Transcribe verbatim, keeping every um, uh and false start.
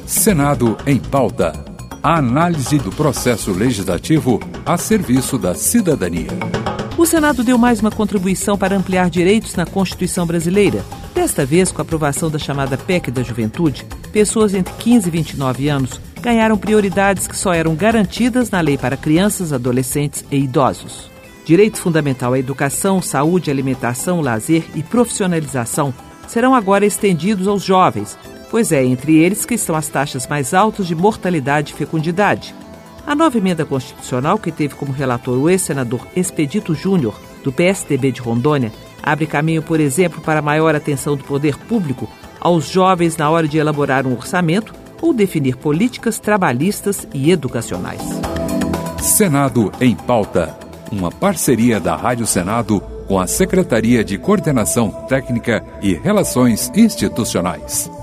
Senado em Pauta. A análise do processo legislativo a serviço da cidadania. O Senado deu mais uma contribuição para ampliar direitos na Constituição brasileira. Desta vez, com a aprovação da chamada P E C da Juventude, pessoas entre quinze e vinte e nove anos ganharam prioridades que só eram garantidas na lei para crianças, adolescentes e idosos. Direito fundamental à educação, saúde, alimentação, lazer e profissionalização serão agora estendidos aos jovens, pois é entre eles que estão as taxas mais altas de mortalidade e fecundidade. A nova emenda constitucional, que teve como relator o ex-senador Expedito Júnior, do P S D B de Rondônia, abre caminho, por exemplo, para maior atenção do poder público aos jovens na hora de elaborar um orçamento ou definir políticas trabalhistas e educacionais. Senado em Pauta. Uma parceria da Rádio Senado com a Secretaria de Coordenação Técnica e Relações Institucionais.